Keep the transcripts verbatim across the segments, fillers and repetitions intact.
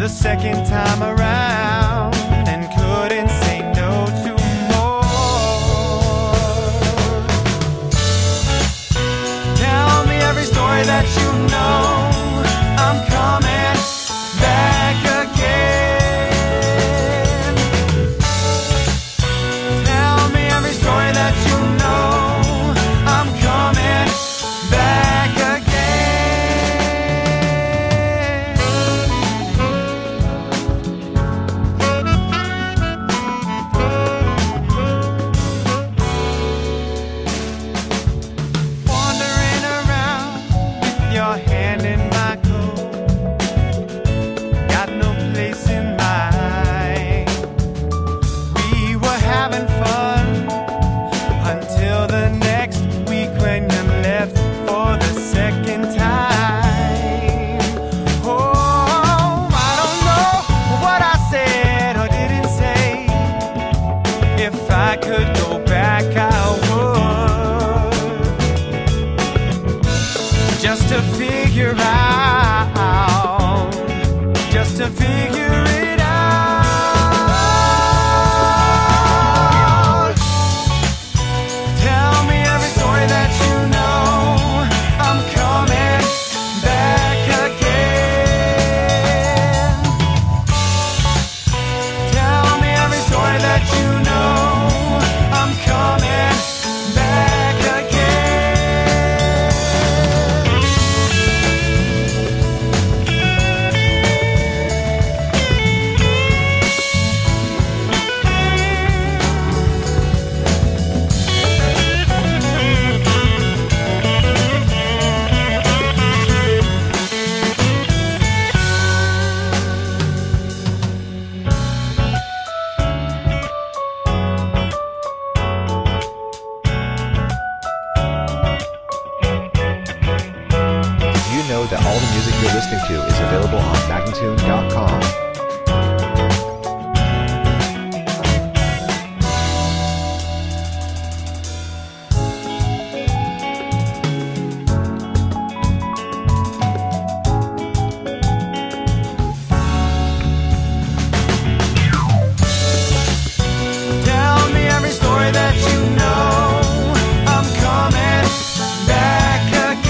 the second time around and couldn't say no to more. Tell me every story that you know. I'm coming back again. Tell me every story that you know. I'm coming back again. Wandering around with your hand in my coat, got no place in mind. We were having fun until the next week when you left for the second time. Oh, I don't know what I said or didn't say. If I could go back, I would, just to figure out, just to figure it out. Tell me every story that you know. I'm coming back again. Tell me every story that you know. I'm coming back again. Did you know that all the music you're listening to is available on Magnatune dot com? Tell me every story that you know. I'm coming back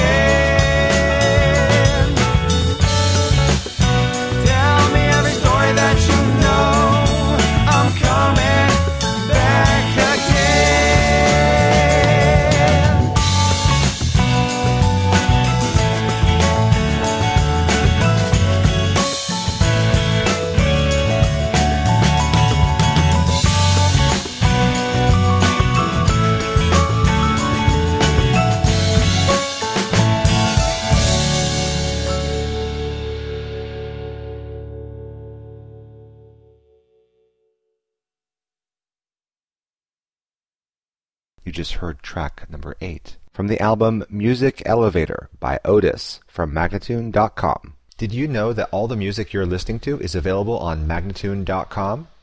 again. Tell me every story that you know. I'm coming back again. You just heard track number eight from the album Music Elevator by Otis from Magnatune dot com. Did you know that all the music you're listening to is available on Magnatune dot com?